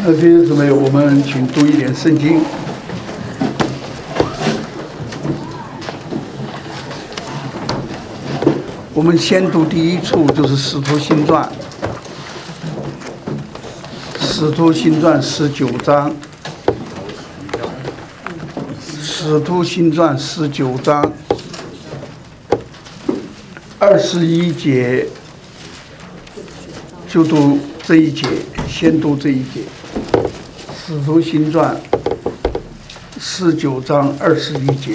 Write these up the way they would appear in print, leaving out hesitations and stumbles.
弟兄姊妹，我们请读一点圣经。我们先读第一处，就是《使徒行传》，《使徒行传》19章，《使徒行传》19章21节，就读这一节，先读这一节，《使徒行传》19章21节。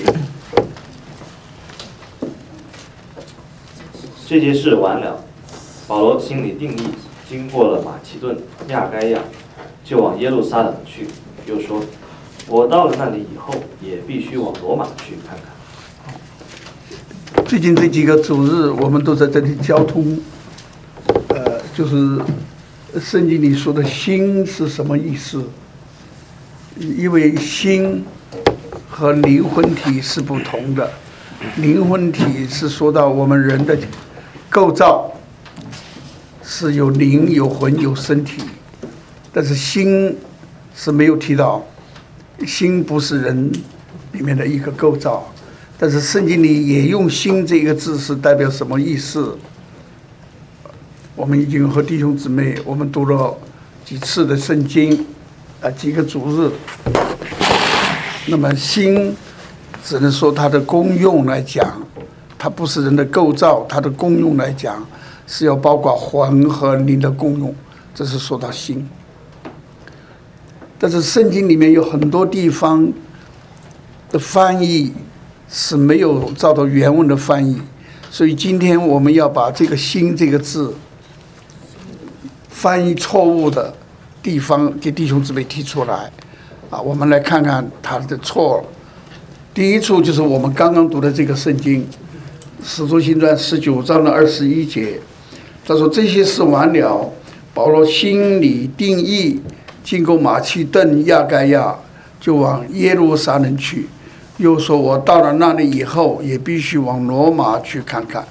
这件事完了，保罗心里定义，经过了马其顿、亚该亚，就往耶路撒冷去，又说：“我到了那里以后，也必须往罗马去看看。” 最近这几个主日，我们都在这里交通，就是圣经里说的心是什么意思？因为心和灵魂体是不同的，灵魂体是说到我们人的构造是有灵、有魂、有身体，但是心是没有提到，心不是人里面的一个构造。但是圣经里也用心这个字是代表什么意思？我们已经和弟兄姊妹我们读了几次的圣经，几个主日。那么心只能说它的功用来讲，它不是人的构造，它的功用来讲是要包括魂和灵的功用，这是说到心。但是圣经里面有很多地方的翻译是没有照到原文的翻译，所以今天我们要把这个心这个字翻译错误的地方给弟兄姊妹提出来，我们来看看他的错。第一处就是我们刚刚读的这个圣经，《使徒行传》19章的21节，他说：“这些事完了，保罗心里定义，经过马其顿、亚该亚，就往耶路撒冷去。又说我到了那里以后，也必须往罗马去看看。”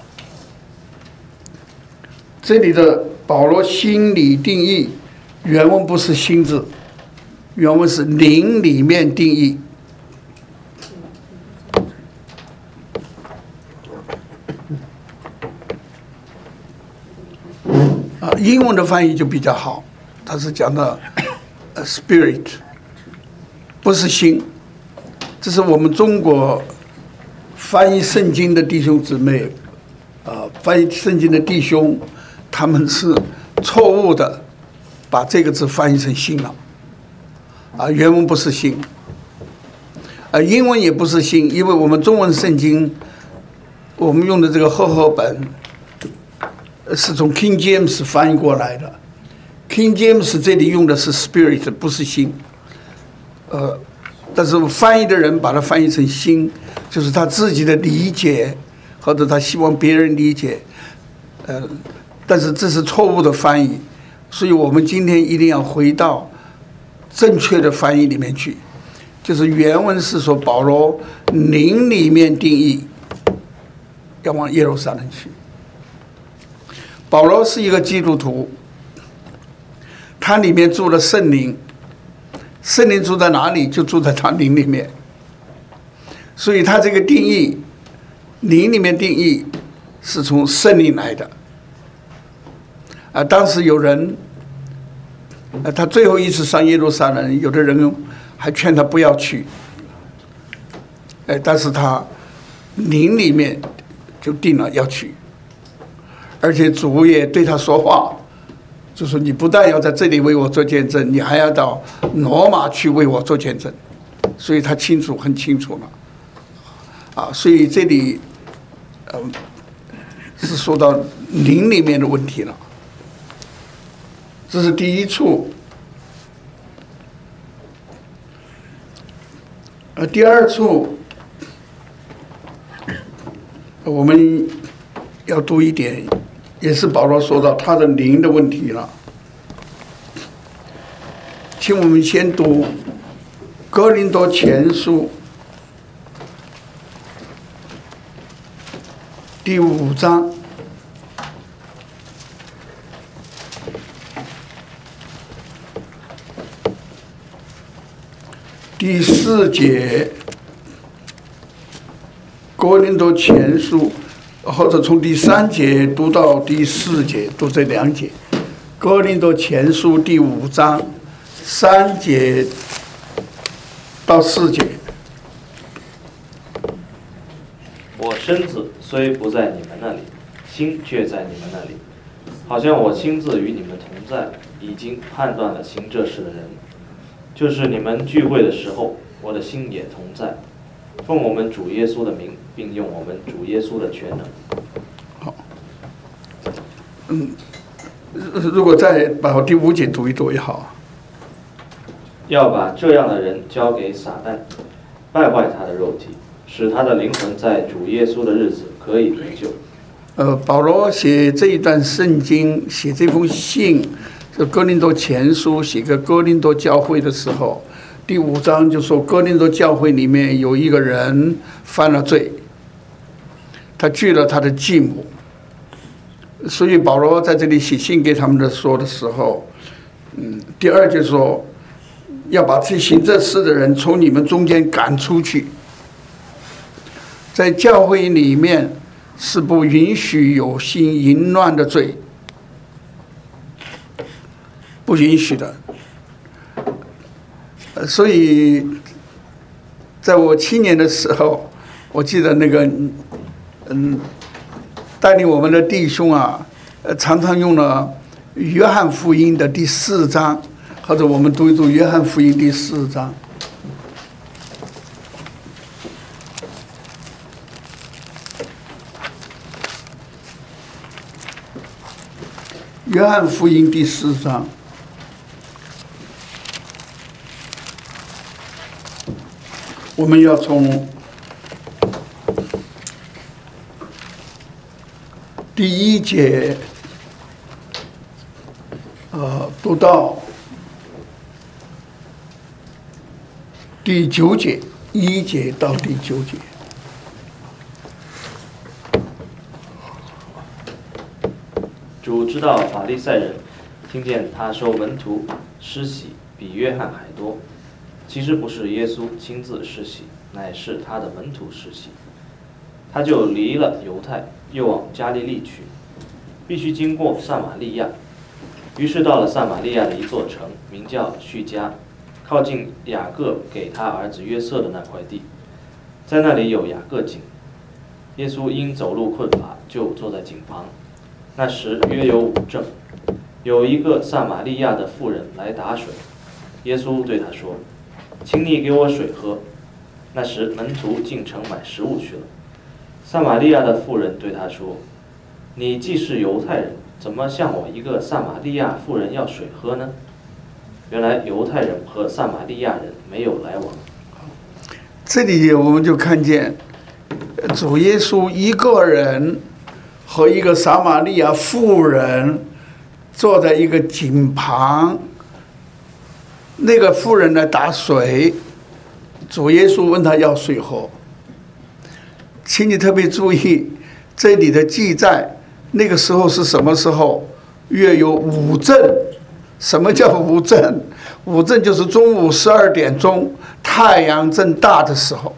这里的保罗心里定义，原文不是心字，原文是灵里面定义。英文的翻译就比较好，它是讲的spirit， 不是心。这是我们中国翻译圣经的弟兄姊妹，翻译圣经的弟兄，他们是错误的把这个字翻译成心了，原文不是心，英文也不是心，因为我们中文圣经，我们用的这个和合本是从 King James 翻译过来的。King James 这里用的是 spirit， 不是心。但是翻译的人把它翻译成心，就是他自己的理解，或者他希望别人理解。但是这是错误的翻译，所以我们今天一定要回到正确的翻译里面去。就是原文是说保罗灵里面定义要往耶路撒冷去。保罗是一个基督徒，他里面住了圣灵，圣灵住在哪里，就住在他灵里面。所以他这个定义，灵里面定义是从圣灵来的。当时有人，他最后一次上耶路撒冷，有的人还劝他不要去，但是他灵里面就定了要去。而且主也对他说话，就说你不但要在这里为我做见证，你还要到罗马去为我做见证。所以他很清楚了，所以这里是说到灵里面的问题了。这是第一处。第二处我们要读一点，也是保罗说到他的灵的问题了。请我们先读哥林多前书第5章。 第4节，哥林多前书，或者从第3节读到第4节，读这2节。哥林多前书第5章3节到4节。 我身子虽不在你们那里，心却在你们那里，好像我亲自与你们同在，已经判断了行这事的人。就是你们聚会的时候，我的心也同在，奉我们主耶稣的名，并用我们主耶稣的全能。 好，如果再把第5节读一读也好。 要把这样的人交给撒旦，败坏他的肉体，使他的灵魂在主耶稣的日子可以得救。 保罗写这一段圣经，写这封信，就哥林多前书写给哥林多教会的时候，第5章就说哥林多教会里面有一个人犯了罪，他拒了他的继母，所以保罗在这里写信给他们说的时候，第2就说要把行这事的人从你们中间赶出去，在教会里面是不允许有行淫乱的罪，不允许的。所以在我7年的时候，我记得那个带领我们的弟兄啊，常常用了约翰福音的第4章，或者我们读一读约翰福音第4章。约翰福音第4章，我们要从第1节读到第9节，1节到第9节。 主知道法利赛人听见他收门徒施洗比约翰还多，其实不是耶稣亲自施洗，乃是他的门徒施洗。他就离了犹太，又往加利利去，必须经过撒玛利亚。于是到了撒玛利亚的一座城，名叫叙加，靠近雅各给他儿子约瑟的那块地，在那里有雅各井。耶稣因走路困乏，就坐在井旁。那时约有午正，有一个撒玛利亚的妇人来打水。耶稣对他说：“请你给我水喝。”那时门徒进城买食物去了。撒玛利亚的妇人对他说：“你既是犹太人，怎么向我一个撒玛利亚妇人要水喝呢？”原来犹太人和撒玛利亚人没有来往。 这里我们就看见主耶稣一个人和一个撒玛利亚妇人坐在一个井旁，那个妇人来打水，主耶稣问他要水喝。请你特别注意这里的记载，那个时候是什么时候？约有午正。什么叫午正？午正就是中午12点钟，太阳正大的时候。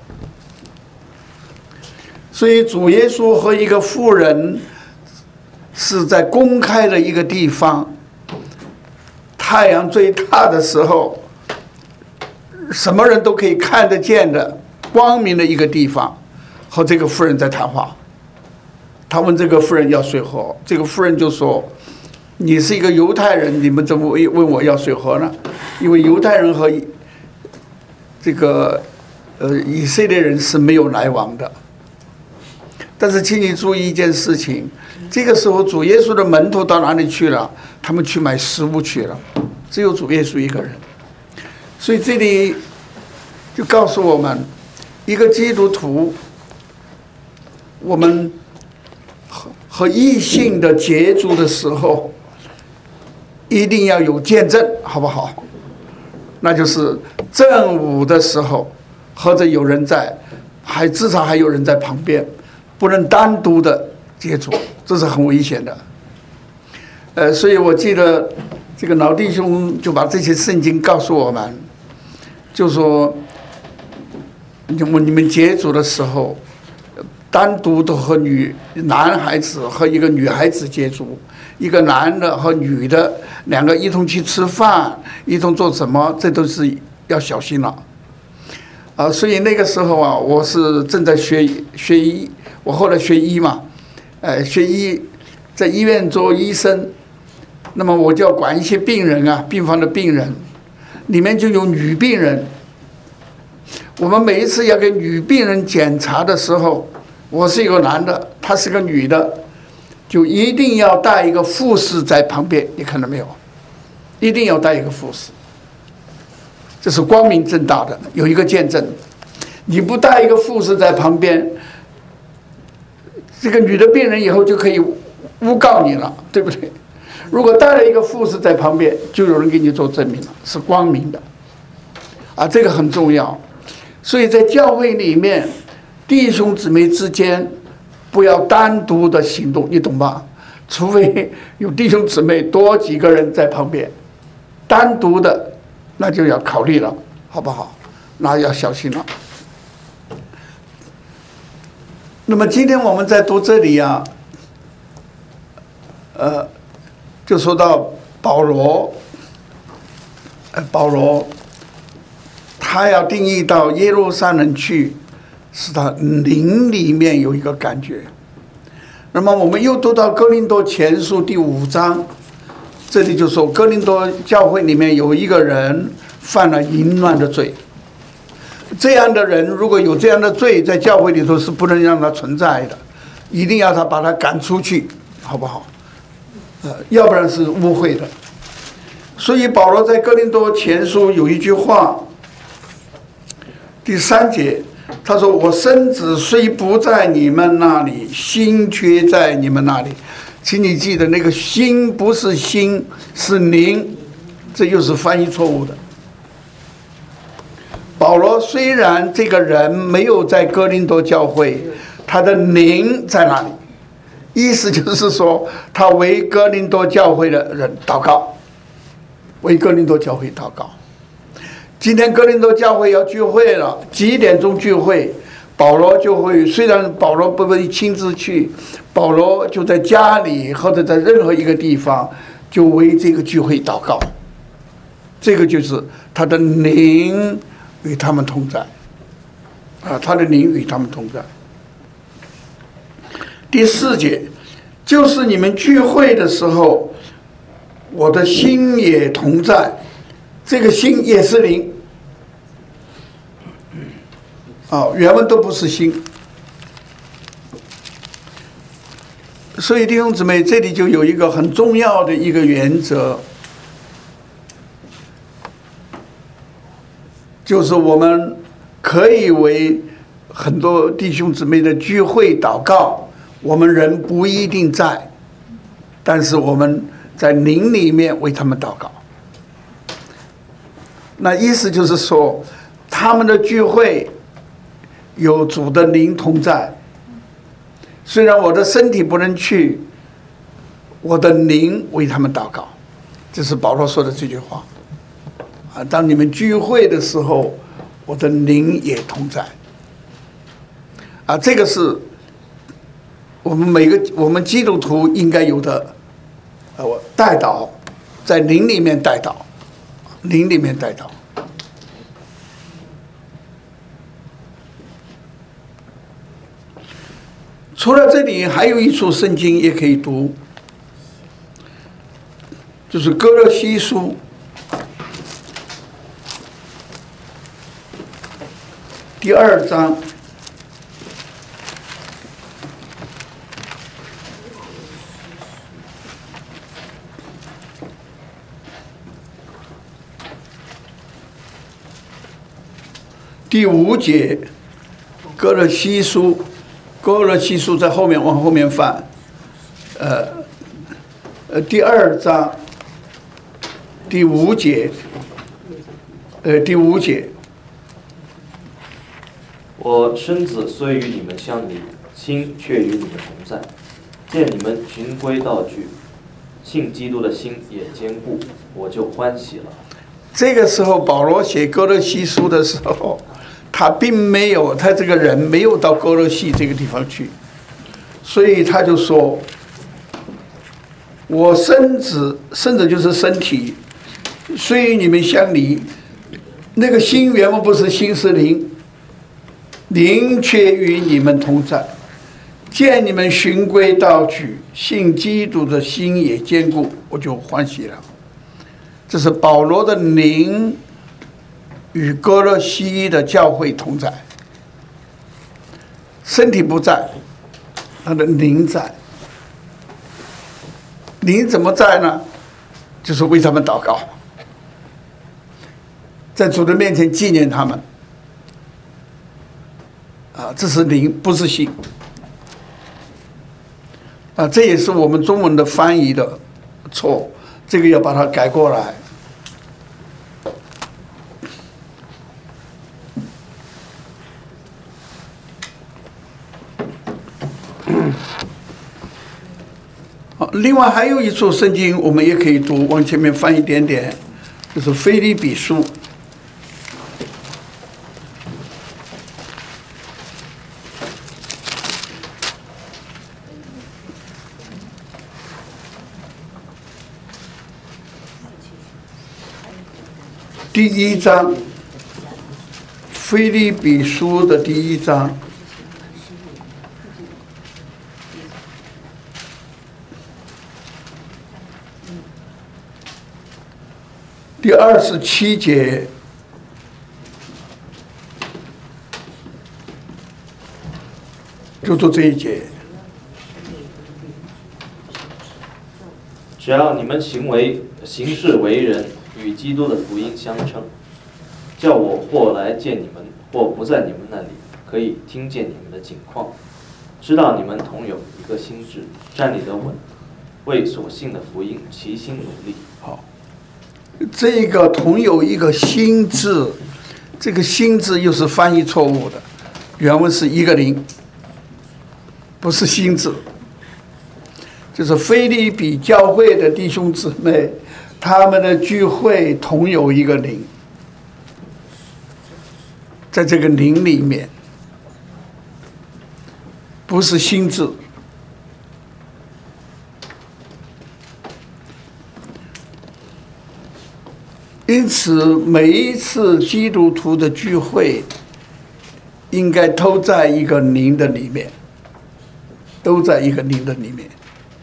所以主耶稣和一个妇人是在公开的一个地方，太阳最大的时候，什么人都可以看得见的光明的一个地方，和这个妇人在谈话。他问这个妇人要水喝，这个妇人就说：“你是一个犹太人，你们怎么问我要水喝呢？因为犹太人和这个以色列人是没有来往的。”但是请你注意一件事情，这个时候主耶稣的门徒到哪里去了？他们去买食物去了，只有主耶稣一个人。所以这里就告诉我们，一个基督徒，我们和异性的接触的时候，一定要有见证，好不好？那就是正午的时候，或者有人在，至少还有人在旁边，不能单独的接触，这是很危险的。所以我记得这个老弟兄就把这些圣经告诉我们，就说你们接触的时候，单独的和男孩子和一个女孩子接触，一个男的和女的两个一同去吃饭，一同做什么，这都是要小心了。所以那个时候啊，我是正在学医，我后来学医嘛，学医，在医院做医生，那么我就要管一些病人啊，病房的病人，里面就有女病人。我们每一次要给女病人检查的时候，我是一个男的，她是个女的，就一定要带一个护士在旁边，你看到没有？一定要带一个护士，这是光明正大的，有一个见证。你不带一个护士在旁边，这个女的病人以后就可以诬告你了，对不对？如果带了一个护士在旁边，就有人给你做证明了，是光明的，这个很重要。所以在教会里面，弟兄姊妹之间不要单独的行动，你懂吧？除非有弟兄姊妹多几个人在旁边，单独的那就要考虑了，好不好？那要小心了。那么今天我们在读这里啊，就说到保罗，他要定义到耶路撒冷去，是他灵里面有一个感觉。那么我们又读到哥林多前书第5章，这里就说哥林多教会里面有一个人犯了淫乱的罪，这样的人如果有这样的罪，在教会里头是不能让他存在的，一定要把他赶出去，好不好？要不然是污秽的。所以保罗在哥林多前书有一句话，第3节，他说：“我身子虽不在你们那里，心却在你们那里。”请你记得，那个心不是心，是灵，这又是翻译错误的。保罗虽然这个人没有在哥林多教会，他的灵在那里，意思就是说，他为哥林多教会的人祷告，为哥林多教会祷告。今天哥林多教会要聚会了，几点钟聚会？保罗就会，虽然保罗不会亲自去，保罗就在家里或者在任何一个地方，就为这个聚会祷告。这个就是他的灵与他们同在，他的灵与他们同在。第4节，就是你们聚会的时候，我的心也同在。这个心也是灵，原文都不是心。所以弟兄姊妹，这里就有一个很重要的一个原则，就是我们可以为很多弟兄姊妹的聚会祷告，我们人不一定在，但是我们在灵里面为他们祷告。那意思就是说，他们的聚会有主的灵同在，虽然我的身体不能去，我的灵为他们祷告。这是保罗说的这句话。当你们聚会的时候，我的灵也同在。这个是我们基督徒应该有的，代祷，在灵里面代祷。灵里面带到。除了这里，还有一处圣经也可以读，就是哥罗西书第2章。第5节，哥罗西书在后面，往后面翻，第2章第5节，第5节， 我身子虽与你们相离，心却与你们同在。见你们循规蹈矩，信基督的心也坚固，我就欢喜了。 这个时候，保罗写哥罗西书的时候， 他并没有，他这个人没有到哥罗西这个地方去，所以他就说：“我身子就是身体，虽与你们相离，那个心原本不是心，是灵，灵却与你们同在。见你们循规蹈矩，信基督的心也坚固，我就欢喜了。”这是保罗的灵与哥罗西的教会同在，身体不在，他的灵在。灵怎么在呢？就是为他们祷告，在主的面前纪念他们。这是灵，不是心。这也是我们中文的翻译的错，这个要把它改过来。另外还有一处圣经我们也可以读，往前面翻一点点，就是腓立比书第1章，腓立比书的第1章。第27节，就读这一节。 只要你们行事为人与基督的福音相称，叫我或来见你们，或不在你们那里，可以听见你们的景况，知道你们同有一个心志，站立得稳，为所信的福音齐心努力。 好。这个同有一个心字，这个心字又是翻译错误的，原文是一个灵，不是心字。就是腓立比教会的弟兄姊妹，他们的聚会同有一个灵，在这个灵里面，不是心字。因此，每一次基督徒的聚会，应该都在一个灵的里面，都在一个灵的里面。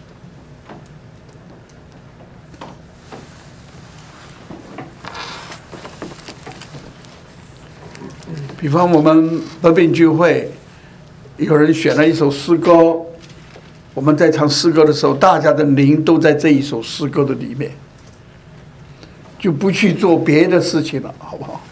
比方我们和平聚会，有人选了一首诗歌，我们在唱诗歌的时候，大家的灵都在这一首诗歌的里面。就不去做别的事情了，好不好？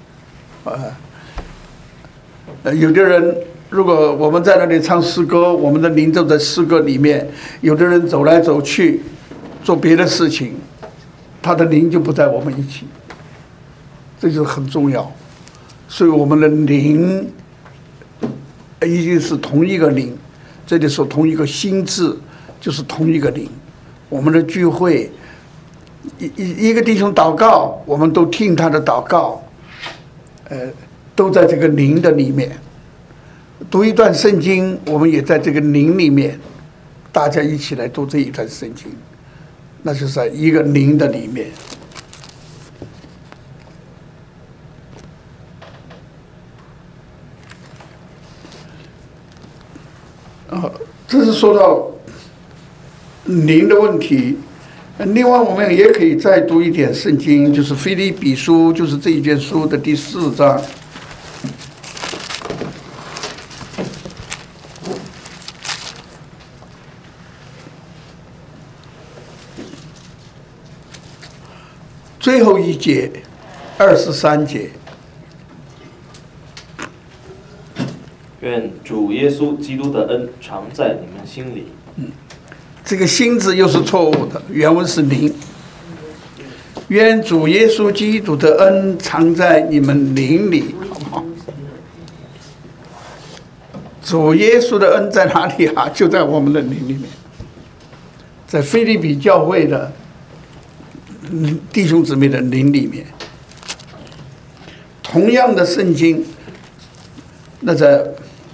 有的人，如果我们在那里唱诗歌，我们的灵都在诗歌里面；有的人走来走去，做别的事情，他的灵就不在我们一起。这就是很重要。所以我们的灵一定是同一个灵，这里说同一个心智，就是同一个灵。我们的聚会。一个弟兄祷告，我们都听他的祷告，都在这个灵的里面。读一段圣经，我们也在这个灵里面，大家一起来读这一段圣经，那就是在一个灵的里面。这是说到灵的问题。另外，我们也可以再读一点圣经，就是腓立比书，就是这一卷书的第4章。最后一节，23节。 愿主耶稣基督的恩常在你们心里。 这个心字又是错误的，原文是灵。愿主耶稣基督的恩常在你们灵里，好不好？主耶稣的恩在哪里啊？就在我们的灵里面，在腓立比教会的弟兄姊妹的灵里面。同样的圣经， 那在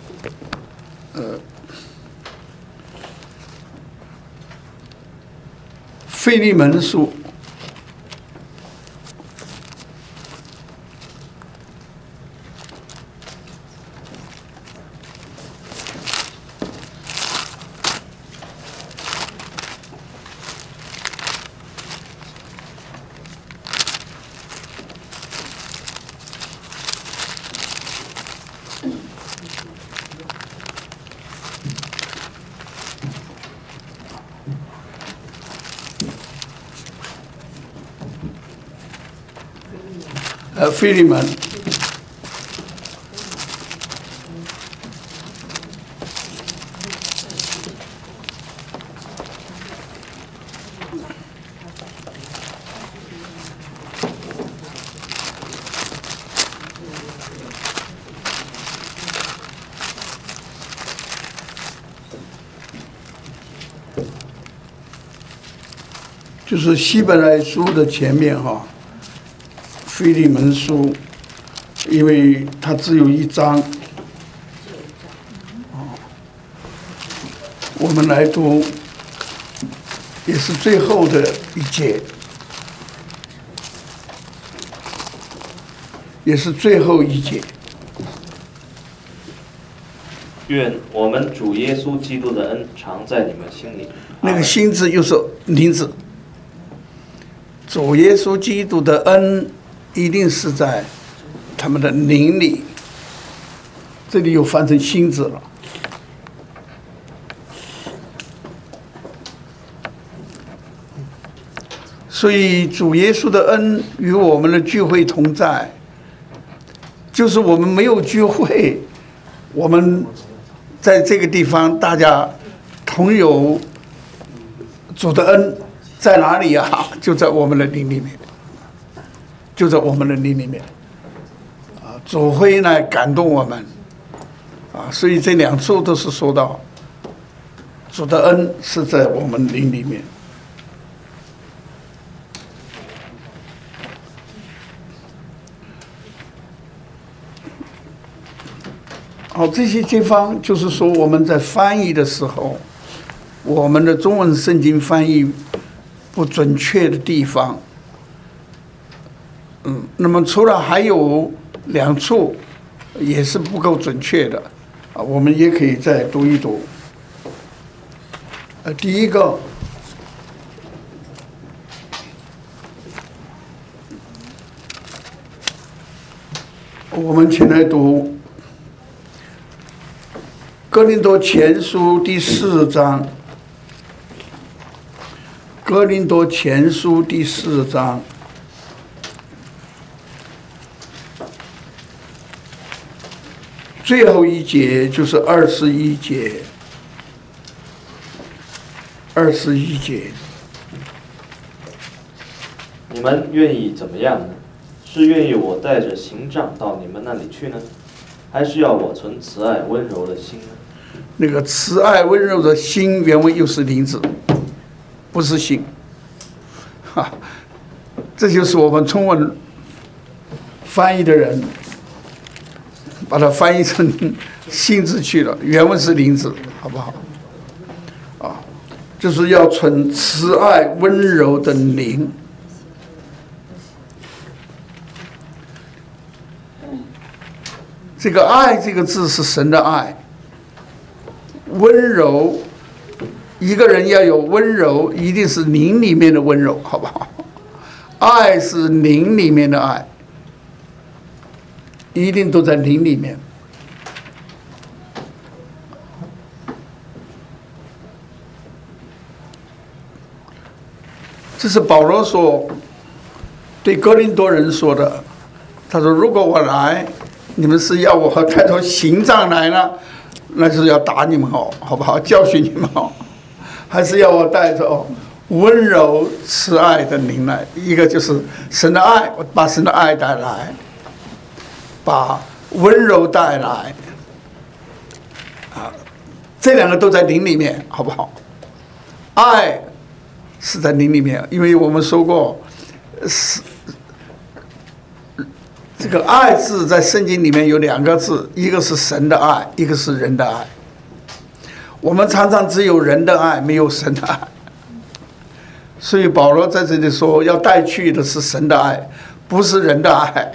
腓利门书腓利门就是希伯来书的前面哈，腓利门书，因为它只有一章，我们来读，也是最后的一节，也是最后一节。 愿我们主耶稣基督的恩常在你们心里。 那个心字又是灵字，主耶稣基督的恩一定是在他们的灵里，这里又翻成心字了。所以主耶稣的恩与我们的聚会同在，就是我们没有聚会，我们在这个地方大家同有主的恩在哪里啊？就在我们的灵里面，就在我们的灵里面。主会呢感动我们，所以这两处都是说到主的恩是在我们灵里面。好，这些地方就是说我们在翻译的时候，我们的中文圣经翻译不准确的地方，那么除了还有两处也是不够准确的，我们也可以再读一读。第一个，我们请来读哥林多前书第4章，哥林多前书第4章最后一节，就是21节，21节。 你们愿意怎么样呢？是愿意我带着刑杖到你们那里去呢，还是要我存慈爱温柔的心呢？ 那个慈爱温柔的心，原文又是灵字，不是心。这就是我们中文翻译的人把它翻译成心字去了，原文是灵字，好不好？就是要存慈爱温柔的灵。这个爱这个字是神的爱，温柔，一个人要有温柔，一定是灵里面的温柔，好不好？爱是灵里面的爱，一定都在灵里面。这是保罗说对哥林多人说的，他说如果我来，你们是要我带头刑杖来呢，那就是要打你们哦，好不好？教训你们哦，还是要我带着温柔慈爱的灵来？一个就是神的爱，我把神的爱带来，把温柔带来，这两个都在灵里面，好不好？爱是在灵里面，因为我们说过， 这个爱字在圣经里面有2个字，一个是神的爱，一个是人的爱。我们常常只有人的爱，没有神的爱。所以保罗在这里说，要带去的是神的爱，不是人的爱。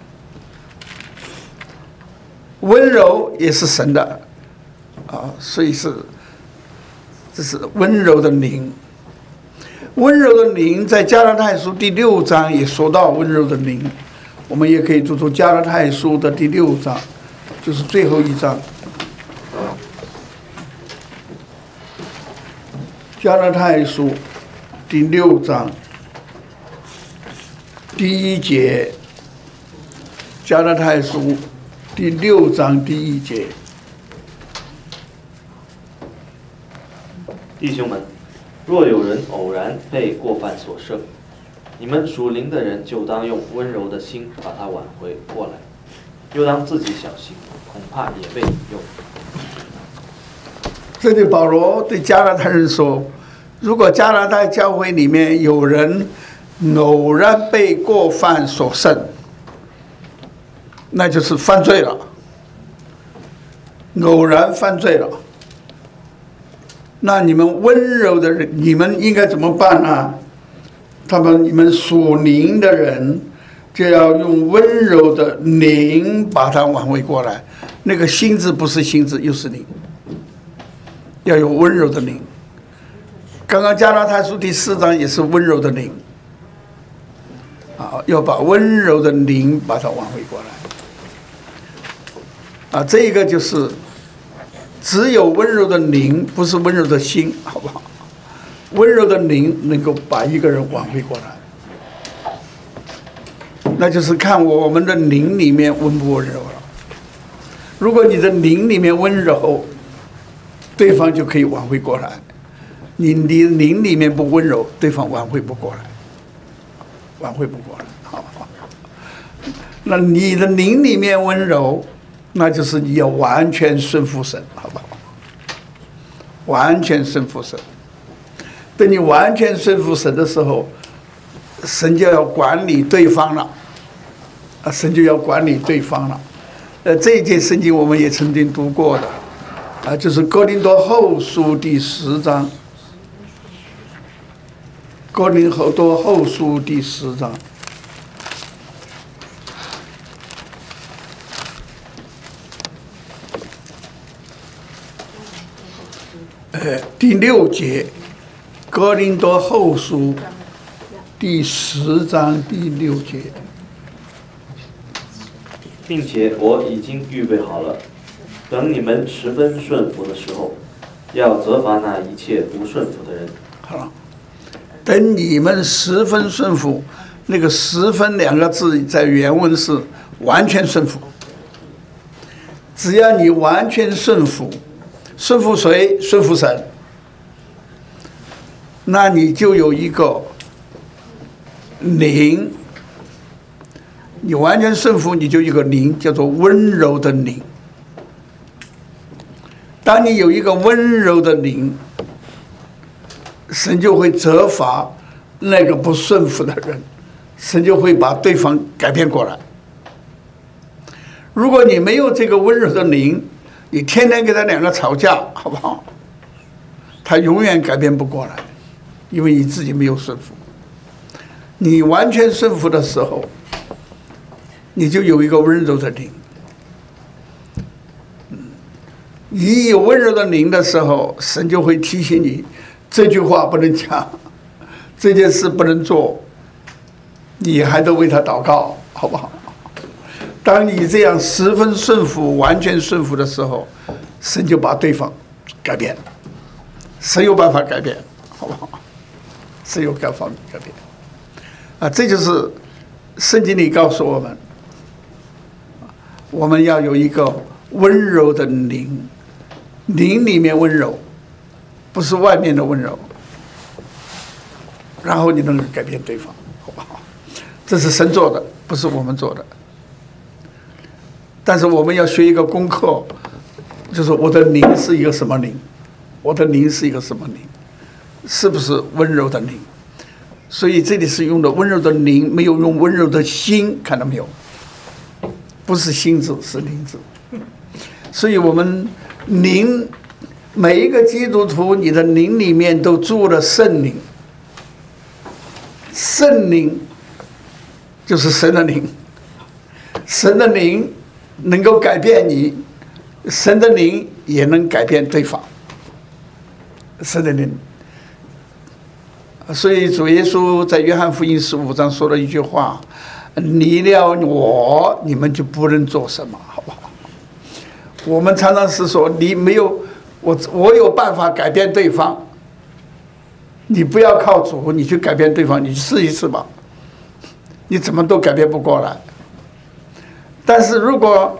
温柔也是神的所以这是温柔的灵。温柔的灵在加拉太书第6章也说到温柔的灵，我们也可以读读加拉太书的第6章，就是最后一章。加拉太书第6章第1节，加拉太书第6章第1节。 弟兄们，若有人偶然被过犯所胜，你们属灵的人就当用温柔的心把他挽回过来，又当自己小心，恐怕也被引诱。 这里保罗对加拉太人说，如果加拉太教会里面有人偶然被过犯所胜，那就是犯罪了，偶然犯罪了。那你们温柔的人，你们应该怎么办呢？你们属灵的人就要用温柔的灵把它挽回过来。那个心字不是心字，又是灵，要有温柔的灵。刚刚加拉太书第4章也是温柔的灵要把温柔的灵把它挽回过来这个就是只有温柔的灵，不是温柔的心，好不好？温柔的灵能够把一个人挽回过来，那就是看我们的灵里面温不温柔了。如果你的灵里面温柔，对方就可以挽回过来；你灵里面不温柔，对方挽回不过来，挽回不过来。好，那你的灵里面温柔，那就是你要完全顺服神，好不好？完全顺服神。等你完全顺服神的时候，神就要管理对方了，神就要管理对方了。这一节圣经我们也曾经读过的，就是哥林多后书第10章。哥林多后书第10章。第6节，哥林多后书第10章第6节， 并且我已经预备好了，等你们十分顺服的时候，要责罚那一切不顺服的人。 好了，等你们十分顺服，那个十分2个字在原文是完全顺服。只要你完全顺服，顺服谁？顺服神。那你就有一个灵，你完全顺服，你就有一个灵，叫做温柔的灵。当你有一个温柔的灵，神就会责罚那个不顺服的人，神就会把对方改变过来。如果你没有这个温柔的灵，你天天跟他2个吵架，好不好？他永远改变不过来，因为你自己没有顺服。你完全顺服的时候，你就有一个温柔的灵。你有温柔的灵的时候，神就会提醒你，这句话不能讲，这件事不能做，你还得为他祷告，好不好？当你这样十分顺服、完全顺服的时候，神就把对方改变，神有办法改变，好不好？神有办法改变这就是圣经里告诉我们，我们要有一个温柔的灵，灵里面温柔，不是外面的温柔，然后你能改变对方，好不好？这是神做的，不是我们做的。但是我们要学一个功课，就是我的灵是一个什么灵？我的灵是一个什么灵？是不是温柔的灵？所以这里是用的温柔的灵，没有用温柔的心，看到没有？ 不是心字，是灵字。所以我们灵，每一个基督徒，你的灵里面都住了圣灵。圣灵就是神的灵，神的灵能够改变你，神的灵也能改变对方。神的灵，所以主耶稣在约翰福音15章说了一句话：离了我，你们就不能做什么，好不好？我们常常是说，你没有我有办法改变对方，你不要靠主，你去改变对方，你去试一试吧，你怎么都改变不过来。但是如果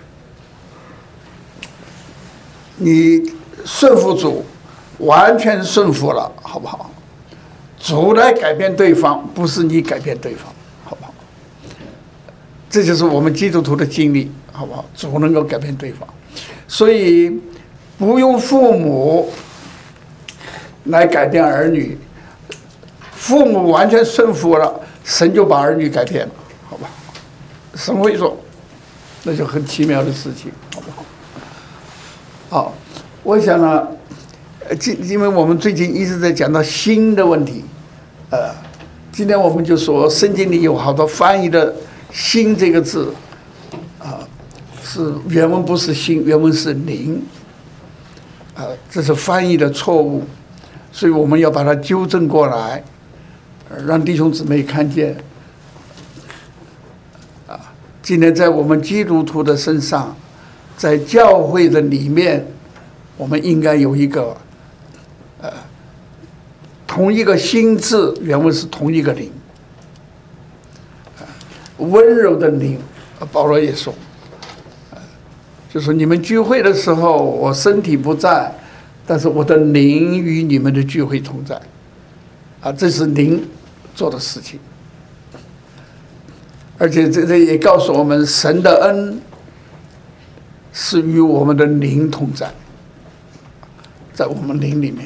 你顺服主，完全顺服了，好不好？主来改变对方，不是你改变对方，好不好？这就是我们基督徒的经历，好不好？主能够改变对方，所以不用父母来改变儿女，父母完全顺服了，神就把儿女改变了，好吧？神会做，那就很奇妙的事情，好不好？好，我想呢，因为我们最近一直在讲到心的问题，今天我们就说圣经里有好多翻译的“心”这个字，是原文不是心，原文是灵，这是翻译的错误，所以我们要把它纠正过来，让弟兄姊妹看见，今天在我们基督徒的身上，在教会的里面，我们应该有一个，同一个心字，原文是同一个灵，温柔的灵。保罗也说，就是你们聚会的时候，我身体不在，但是我的灵与你们的聚会同在，这是灵做的事情。而且这也告诉我们，神的恩是与我们的灵同在，在我们灵里面。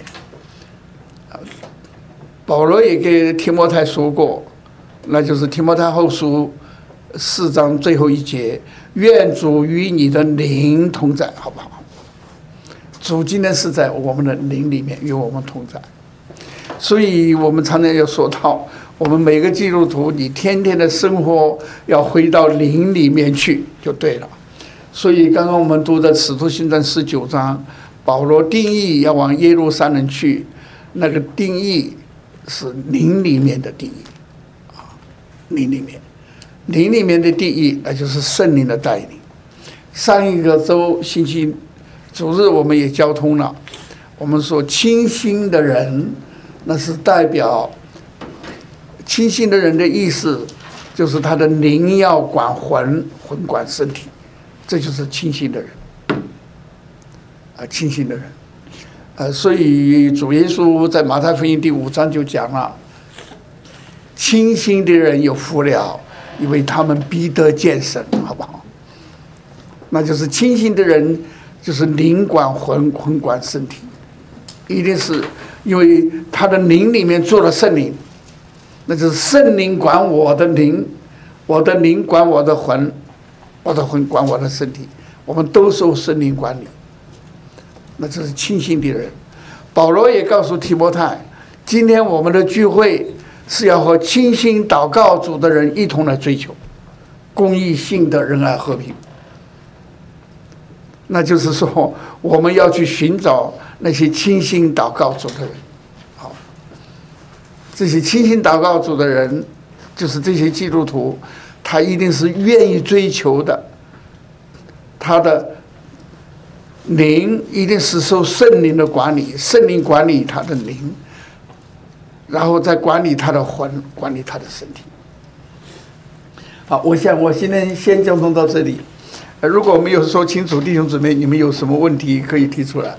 保罗也给提摩太说过，那就是提摩太后书4章最后一节：愿主与你的灵同在，好不好？主今天是在我们的灵里面与我们同在，所以我们常常要说到，我们每个基督徒，你天天的生活要回到灵里面去就对了。所以刚刚我们读的《使徒行传》19章，保罗定义要往耶路撒冷去，那个定义是灵里面的定义，灵里面的定义，那就是圣灵的带领。上一个周星期主日我们也交通了，我们说清心的人，那是代表清心的人的意思，就是他的灵要管魂，魂管身体，这就是清心的人，清心的人。所以主耶稣在马太福音第5章就讲了，清心的人有福了，因为他们必得见神，好不好？那就是清心的人，就是灵管魂，魂管身体，一定是因为他的灵里面住了圣灵，那就是圣灵管我的灵，我的灵管我的魂，我的魂管我的身体，我们都受圣灵管理，那这是清心的人。保罗也告诉提摩太，今天我们的聚会是要和清心祷告主的人一同来追求公义、信德、仁爱、和平。那就是说，我们要去寻找那些清心祷告主的人。好，这些清心祷告主的人，就是这些基督徒，他一定是愿意追求的，他的灵一定是受圣灵的管理，圣灵管理他的灵，然后再管理他的魂，管理他的身体。好，我想我今天先交通到这里。如果没有说清楚，弟兄姊妹，你们有什么问题可以提出来。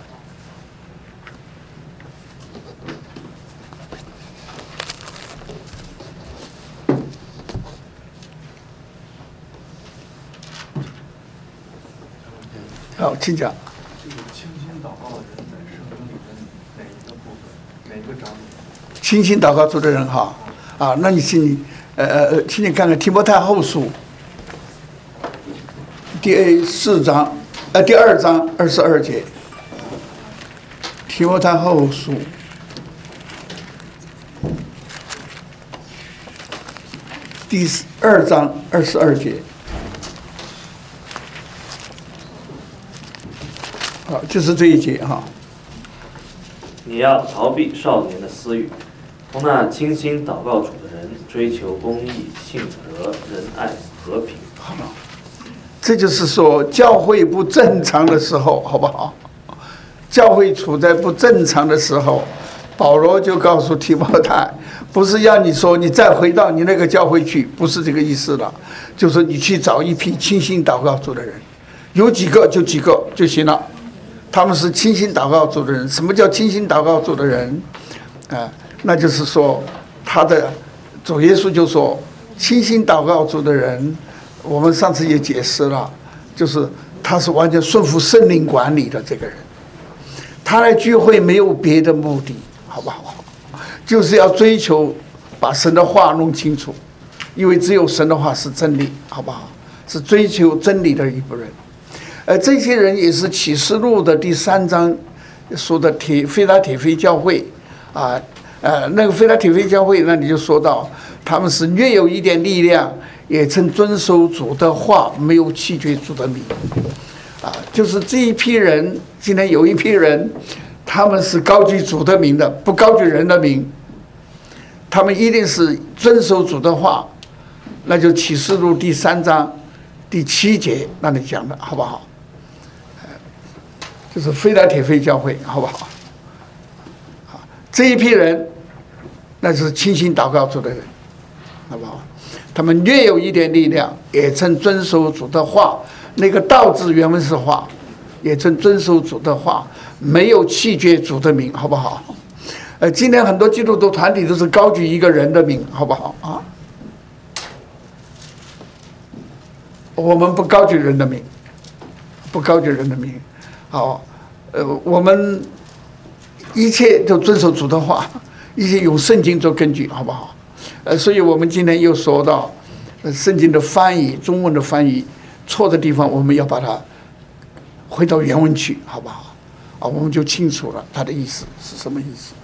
好，请讲。 这个清心祷告的人在圣经里面哪一个部分，哪个章节？ 清心祷告主的人哈，那你请你看看提摩太后书。 第2章22节，提摩太后书第2章22节。好，就是这一节哈。 你要逃避少年的私欲，同那倾心祷告主的人追求公义、信德、仁爱、和平。 好了，这就是说，教会不正常的时候，好不好？教会处在不正常的时候，保罗就告诉提摩太，不是要你说你再回到你那个教会去，不是这个意思了，就是你去找一批倾心祷告主的人，有几个就几个就行了。他们是倾心祷告主的人。什么叫倾心祷告主的人？那就是说，他的主耶稣就说，倾心祷告主的人，我们上次也解释了，就是他是完全顺服圣灵管理的这个人。他来聚会没有别的目的，好不好？就是要追求把神的话弄清楚，因为只有神的话是真理，好不好？是追求真理的一部分人。这些人也是启示录的第3章说的非拉铁非教会啊，那个非拉铁非教会那里就说到，他们是略有一点力量，也曾遵守主的话，没有弃绝主的名啊。就是这一批人，今天有一批人，他们是高举主的名的，不高举人的名，他们一定是遵守主的话，那就启示录第3章第7节那里讲的，好不好？就是非拉铁非教会，好不好？这一批人，那是倾心祷告主的人，好不好？他们略有一点力量，也曾遵守主的话。那个道字原文是话，也曾遵守主的话，没有弃绝主的名，好不好？今天很多基督徒团体都是高举一个人的名，好不好啊？我们不高举人的名，不高举人的名。好，我们一切都遵守主的话，一切用圣经做根据，好不好？所以我们今天又说到，圣经的翻译，中文的翻译错的地方，我们要把它回到原文去，好不好？我们就清楚了它的意思是什么意思。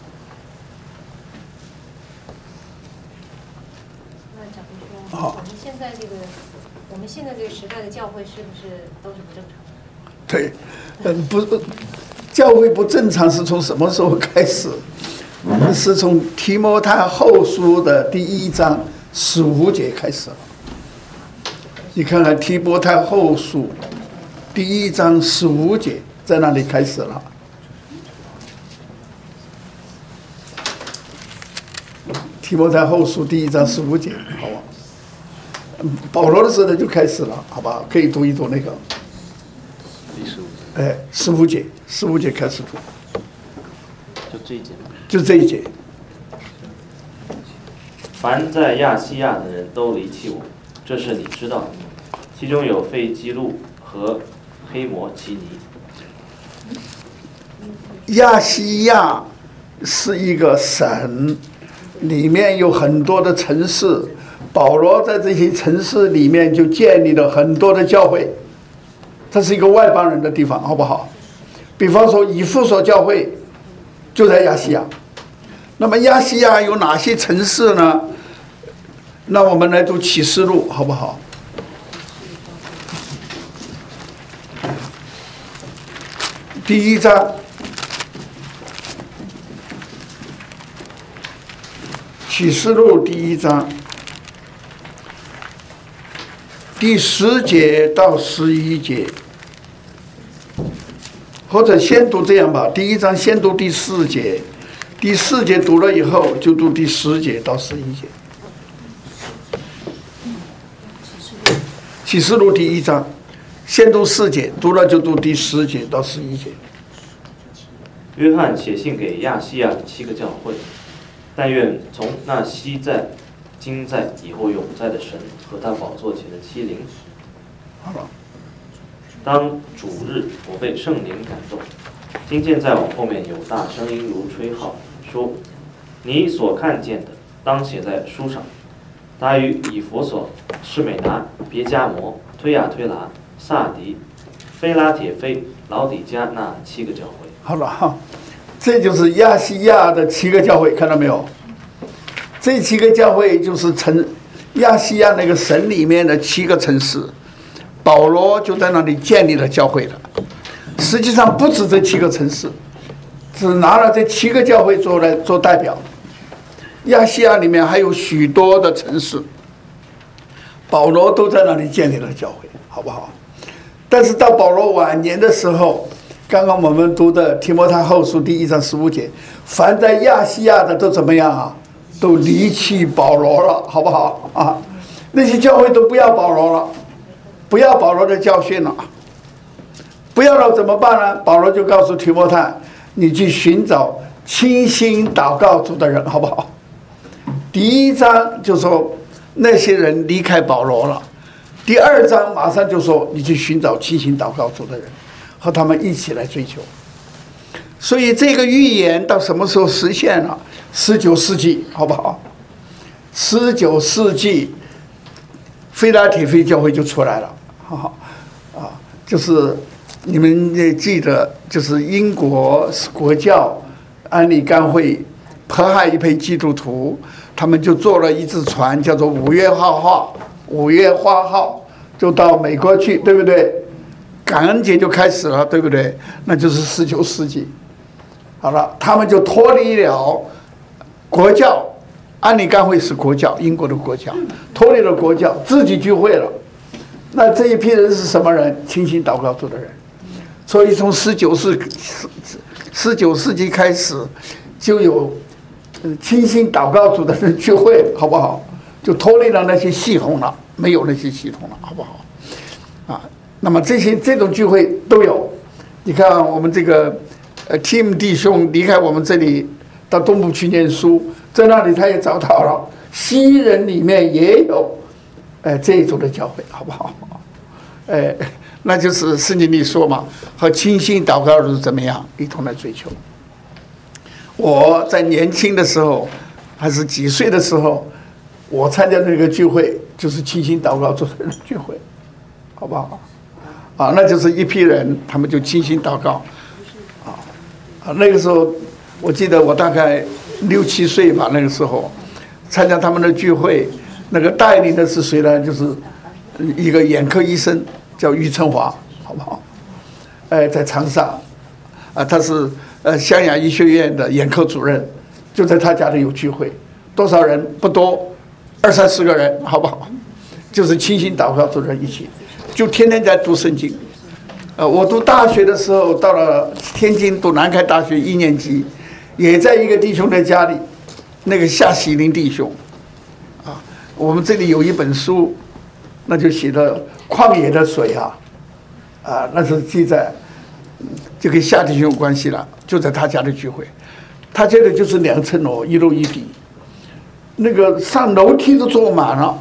那假如说，我们现在这个时代的教会是不是都是不正常的？ 对，不，教会不正常是从什么时候开始？是从提摩太后书的第1章15节开始了。你看看提摩太后书第1章15节，在那里开始了。提摩太后书第1章15节，好吧？保罗的时候就开始了，好吧？可以读一读那个。15节开始读， 就这一节吗？ 就这一节。 凡在亚细亚的人都离弃我，这是你知道的。其中有费基路和黑摩奇尼。 亚细亚是一个省，里面有很多的城市。保罗在这些城市里面就建立了很多的教会。这是一个外邦人的地方，好不好？比方说以弗所教会就在亚细亚。那么亚细亚有哪些城市呢？那我们来读启示录，好不好？第1章，启示录第1章第10节到11节，或者先读这样吧。第1章先读第4节，第4节读了以后就读第10节到11节。启示录第1章先读4节，读了就读第10节到11节。 约翰写信给亚细亚的7个教会，但愿从那昔在、今在、以后永在的神和他宝座前的7灵。 好了。 当主日，我被圣灵感动，听见在我后面有大声音如吹号，说：“你所看见的，当写在书上。他与以弗所、士美拿、别加摩、推雅推拿、 萨迪、菲拉铁菲、老底加那7个教会。 好了哈，这就是亚细亚的7个教会，看到没有？这7个教会就是亚细亚那个省里面的7个城市，保罗就在那里建立了教会了。实际上不止这7个城市，只拿了这7个教会做代表。亚细亚里面还有许多的城市，保罗都在那里建立了教会，好不好？但是到保罗晚年的时候，刚刚我们读的提摩太后书第1章15节，凡在亚细亚的都怎么样啊？都离弃保罗了，好不好啊？那些教会都不要保罗了，不要保罗的教训了，不要了怎么办呢？保罗就告诉提摩太，你去寻找倾心祷告主的人，好不好？第1章就说那些人离开保罗了，第2章马上就说你去寻找倾心祷告主的人，和他们一起来追求。所以这个预言到什么时候实现了？19世纪，好不好？19世纪，菲拉铁菲教会就出来了，就是你们也记得，就是英国国教安理甘会迫害一批基督徒，他们就坐了一只船，叫做五月花号，就到美国去，对不对？感恩节就开始了，对不对？那就是19世纪。好了，他们就脱离了国教，安理甘会是国教，英国的国教，脱离了国教，自己聚会了。那这一批人是什么人？倾心祷告主的人。所以从19世纪开始，就有倾心祷告主的人聚会，好不好？就脱离了那些系统了，没有那些系统了，好不好？啊，那么这种聚会都有。你看我们这个Tim 弟兄离开我们这里到东部去念书，在那里他也找到了西人里面也有这一种的教会，好不好？那就是圣经里说嘛，和倾心祷告是怎么样一同来追求。我在年轻的时候，还是几岁的时候，我参加那个聚会就是倾心祷告做的聚会，好不好？啊，那就是一批人，他们就倾心祷告。那个时候，我记得我大概6、7岁吧，那个时候参加他们的聚会，那个带领的是谁呢？就是一个眼科医生，叫于成华，好不好？在长沙，他是湘雅医学院的眼科主任，就在他家里有聚会，多少人？不多，20、30个人，好不好？就是倾心祷告主任一起，就天天在读圣经。我读大学的时候，到了天津读南开大学1年级，也在一个弟兄的家里，那个夏喜林弟兄，我们这里有一本书，那就写的旷野的水那是记载，就跟夏弟兄有关系了，就在他家的聚会，他家的就是2层楼，1楼1底，那个上楼梯都坐满了，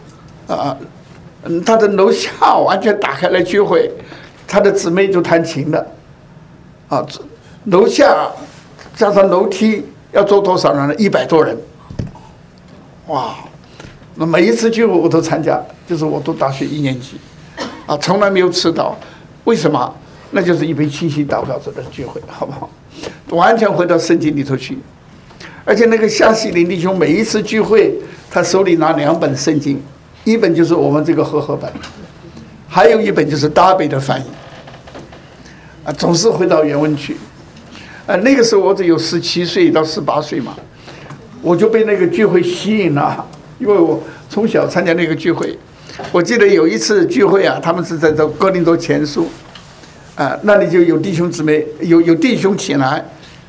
他的楼下完全打开来聚会。他的姊妹就弹琴的，楼下加上楼梯要坐多少人呢？100多人，哇！那每一次聚会我都参加，就是我读大学1年级，从来没有迟到。为什么？那就是一杯倾心祷告者的聚会，好不好？完全回到圣经里头去。而且那个夏喜林弟兄每一次聚会，他手里拿2本圣经，一本就是我们这个和合本，还有一本就是大悲的翻译。总是回到原文去。那个时候我只有17岁到18岁嘛，我就被那个聚会吸引了，因为我从小参加那个聚会。我记得有一次聚会他们是在这哥林多前书，那里就有弟兄姊妹，有弟兄起来，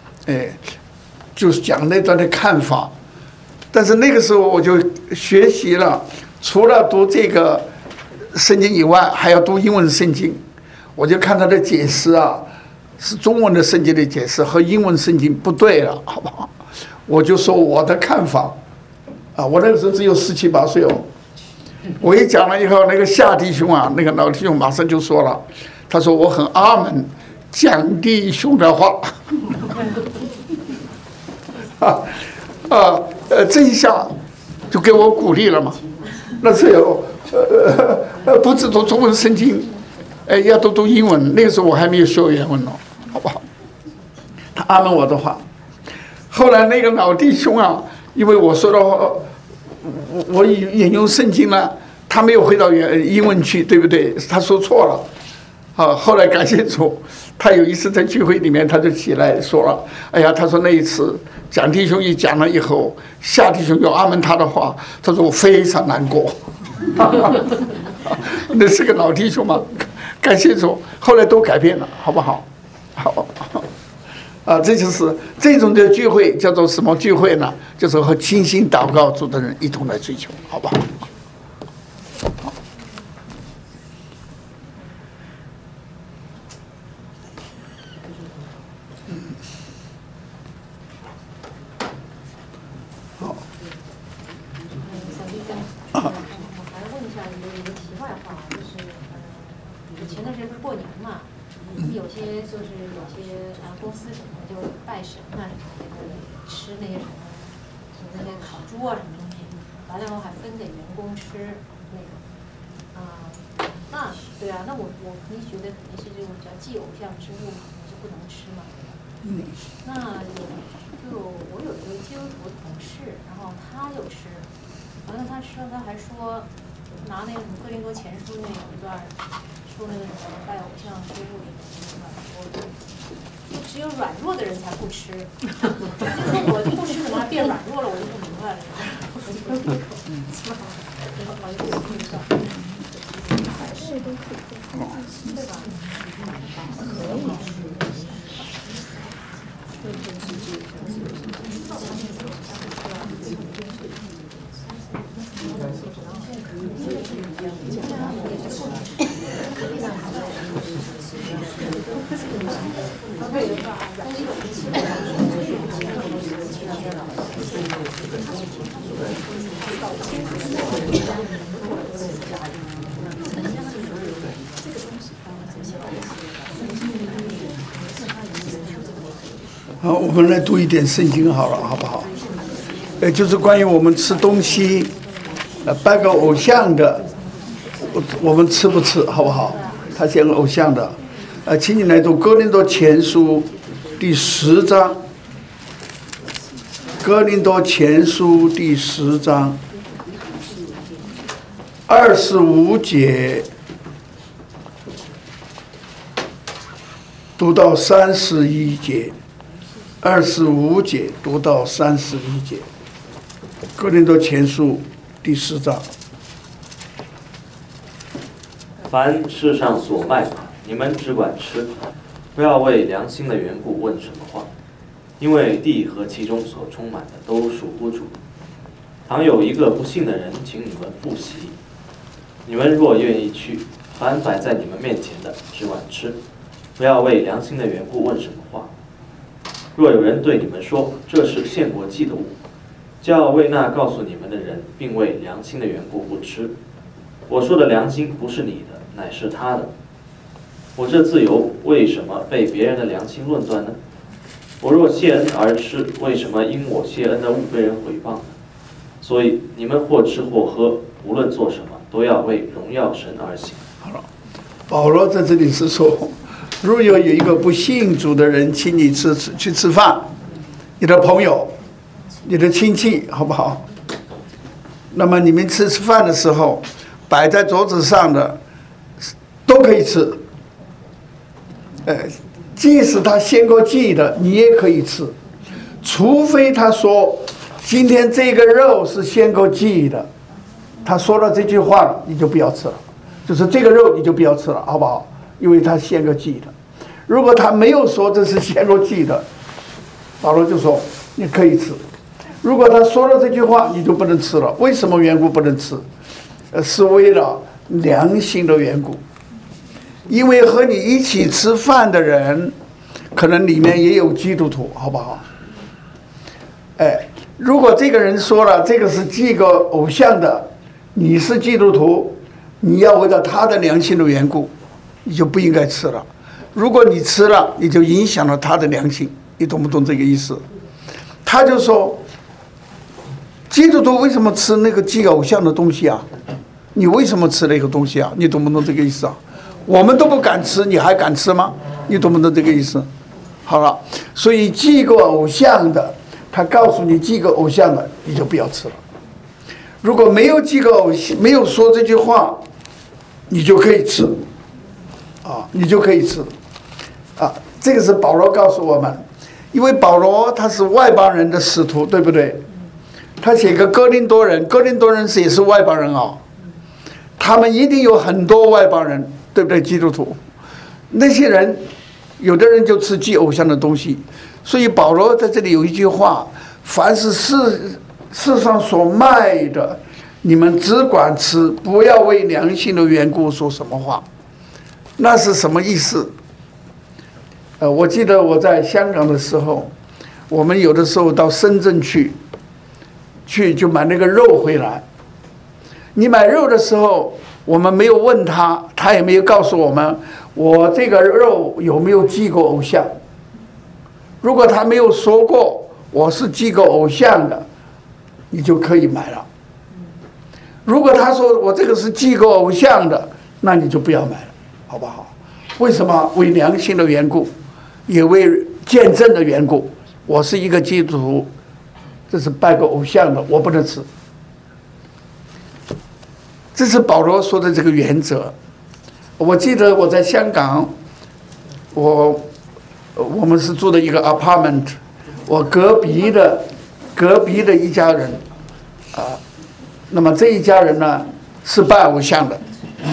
就是讲那段的看法。但是那个时候我就学习了，除了读这个圣经以外，还要读英文圣经。我就看他的解释是中文的圣经的解释和英文圣经不对了，好不好？我就说我的看法，我那个时候只有17、18岁哦。我一讲了以后，那个夏弟兄那个老弟兄马上就说了，他说我很阿门讲弟兄的话，这一下就给我鼓励了嘛。那时候不只读中文圣经。 要读英文。那个时候我还没有学原文呢，好不好？他阿门我的话。后来那个老弟兄啊，因为我说的话，我引用圣经了，他没有回到英文去，对不对？他说错了。后来感谢主，他有一次在聚会里面，他就起来说了：“哎呀，他说那一次蒋弟兄一讲了以后，夏弟兄就阿门他的话，他说我非常难过。”那是个老弟兄嘛，感谢主，后来都改变了，好不好？好。这就是这种的聚会，叫做什么聚会呢？就是和倾心祷告主的人一同来追求，好不好？好。 我还问一下一个题外话，就是前段时间不是过年嘛？有些公司什么就拜神啊什么的，吃那些什么那些烤猪啊什么东西，完了以后还分给员工吃那种。那对啊，那我肯定觉得肯定是这种叫祭偶像之物嘛，是不能吃嘛。那我有一个基督徒同事，然后他就吃，完了他吃了，他还说拿那个什么哥林多前书那有一段。说那个什么拜偶像之物里面，说只有软弱的人才不吃，就是我不吃怎么还变软弱了，我就不明白了。对吧？ 好，我们来读一点圣经好了，好不好？就是关于我们吃东西，拜个偶像的，我们吃不吃，好不好？他像个偶像的，请你来读哥林多前书第10章，哥林多前书第10章25节读到31节。25节读到31节，哥林多前书第10章。 凡世上所卖的，你们只管吃，不要为良心的缘故问什么话，因为地和其中所充满的都属乎主。倘有一个不信的人请你们赴席，你们若愿意去，凡摆在你们面前的只管吃，不要为良心的缘故问什么话。若有人对你们说这是献过祭的物，叫为那告诉你们的人并为良心的缘故不吃。我说的良心不是你的，乃是他的。我这自由为什么被别人的良心论断呢？我若谢恩而吃，为什么因我谢恩的物被人毁谤呢？所以你们或吃或喝，无论做什么，都要为荣耀神而行。 好了，保罗在这里是说，如果有一个不信主的人请你去吃饭，你的朋友、你的亲戚，好不好？那么你们吃饭的时候，摆在桌子上的都可以吃。即使他献过祭的，你也可以吃，除非他说今天这个肉是献过祭的，他说了这句话了，你就不要吃了，就是这个肉你就不要吃了，好不好？因为他献过祭的。如果他没有说这是献过祭的，保罗就说你可以吃。如果他说了这句话，你就不能吃了。为什么缘故不能吃？是为了良心的缘故。因为和你一起吃饭的人，可能里面也有基督徒，好不好？如果这个人说了这个是祭个偶像的，你是基督徒，你要为了他的良心的缘故，你就不应该吃了。如果你吃了，你就影响了他的良心，你懂不懂这个意思？他就说，基督徒为什么吃那个祭偶像的东西啊？你为什么吃那个东西啊？你懂不懂这个意思啊？ 我们都不敢吃，你还敢吃吗？你懂不懂这个意思？好了，所以祭过偶像的，他告诉你祭过偶像的，你就不要吃了。如果没有祭过偶像，没有说这句话，你就可以吃，啊，你就可以吃，啊，这个是保罗告诉我们，因为保罗他是外邦人的使徒，对不对？他写个哥林多人，哥林多人也是外邦人啊，他们一定有很多外邦人，对不对？基督徒，那些人，有的人就吃祭偶像的东西，所以保罗在这里有一句话：凡是世上所卖的，你们只管吃，不要为良心的缘故说什么话。那是什么意思？我记得我在香港的时候，我们有的时候到深圳去就买那个肉回来。你买肉的时候，我们没有问他，他也没有告诉我们，我这个肉有没有祭过偶像。如果他没有说过我是祭过偶像的，你就可以买了。如果他说我这个是祭过偶像的，那你就不要买了，好不好？为什么？为良心的缘故，也为见证的缘故。我是一个基督徒，这是拜过偶像的，我不能吃。这是保罗说的这个原则。我记得我在香港，我们是住的一个 apartment， 我隔壁的一家人，那么这一家人呢是拜偶像的。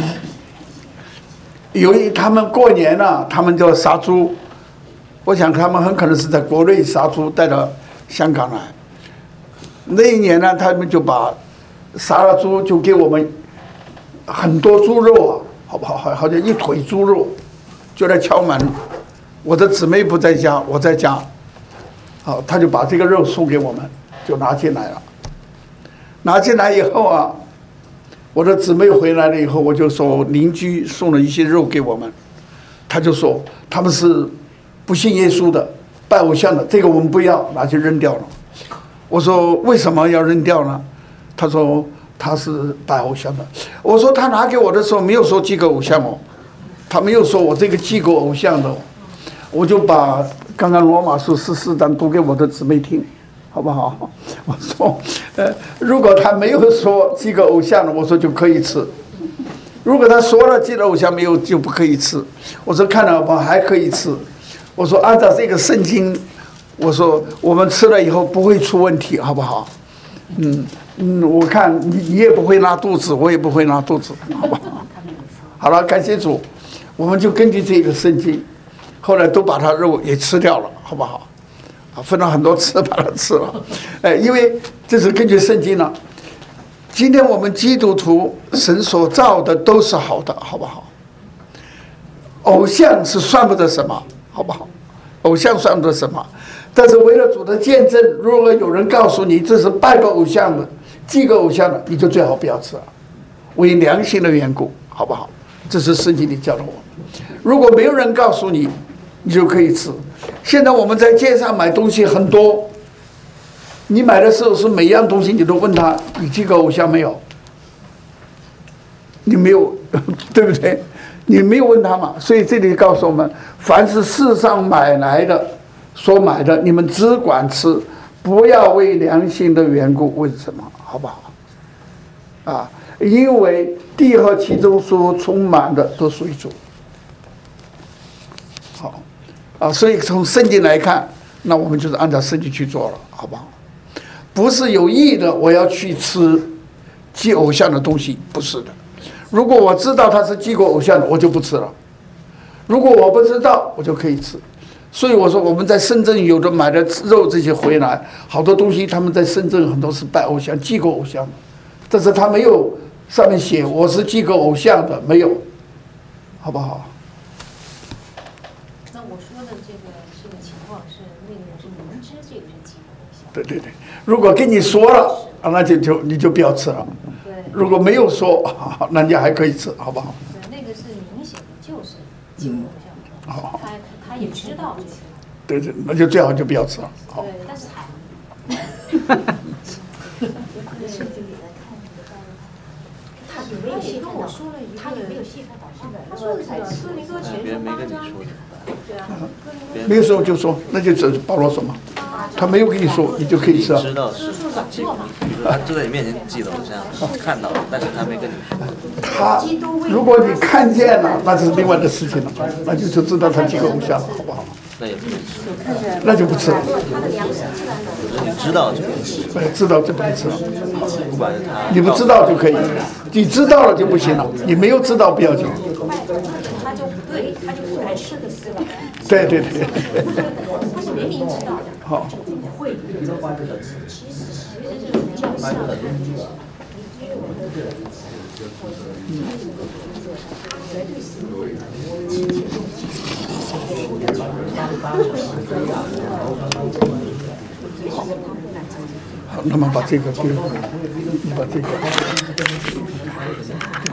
由于他们过年呢，他们就要杀猪，我想他们很可能是在国内杀猪带到香港来。那一年呢，他们就把杀了猪就给我们很多猪肉啊，好不好？好像一腿猪肉，就来敲门。我的姊妹不在家，我在家，好，他就把这个肉送给我们，就拿进来了。拿进来以后啊，我的姊妹回来了以后，我就说邻居送了一些肉给我们，他就说他们是不信耶稣的，拜偶像的，这个我们不要，拿去扔掉了。我说为什么要扔掉呢？他说他是拜偶像的。我说他拿给我的时候没有说祭过偶像哦，他没有说我这个祭过偶像的哦。我就把刚刚罗马书14章读给我的姊妹听，好不好？我说，如果他没有说祭过偶像的，我说就可以吃；如果他说了祭了偶像没有，就不可以吃。我说看了我还可以吃。我说按照这个圣经，我说我们吃了以后不会出问题，好不好？我看你也不会拉肚子，我也不会拉肚子，好不好？好了，感谢主，我们就根据这个圣经。后来都把它肉也吃掉了，好不好？分了很多次把它吃了，因为这是根据圣经了。今天我们基督徒神所造的都是好的，好不好？偶像是算不得什么，好不好？偶像算不得什么，但是为了主的见证，如果有人告诉你这是拜过偶像的、祭过偶像的，你就最好不要吃了，为良心的缘故，好不好？这是圣经里教导我们。如果没有人告诉你，你就可以吃。现在我们在街上买东西很多，你买的时候是每样东西你都问他你祭过偶像没有？你没有，对不对？你没有问他嘛。所以这里告诉我们，凡是世上买来的、所买的，你们只管吃，不要为良心的缘故。为什么？好不好？因为地和其中所充满的都属于主。好，所以从圣经来看，那我们就是按照圣经去做了，好不好？不是有意的，我要去吃祭偶像的东西，不是的。如果我知道他是祭过偶像的，我就不吃了；如果我不知道，我就可以吃。所以我说，我们在深圳有的买的肉这些回来，好多东西他们在深圳很多是拜偶像、祭过偶像的，但是他没有上面写我是祭过偶像的，没有，好不好？对，如果跟你说了，那你就不要吃了。如果没有说，那你还可以吃，好不好？ 对，那个是明显的，就是祭偶像。他也知道这些。 对，那就最好就不要吃了。好。 对，但是还。 他也跟我说了一个，他也没有谢他导师的，他说的是哥林多前书8章，对啊， 没有说就说，那就只是保罗说嘛，他没有跟你说，你就可以吃啊。 知道是记过，他就在你面前记得，这样看到了，但是他没跟你说。 他如果你看见了，那是另外的事情了，那就知道他饥渴无下了，好不好？ 那也不能吃， 那就不吃了。 他的粮食自然的。 你知道就可以吃， 知道就不能吃了。 不管是他。 你不知道就可以，你知道了就不行了，你没有知道不要紧。 他就不对，他就不来吃的是吧？ 对。 他是明明知道的。 好。 会。其实就是比较像。 好，那么把这个给我，你把这个。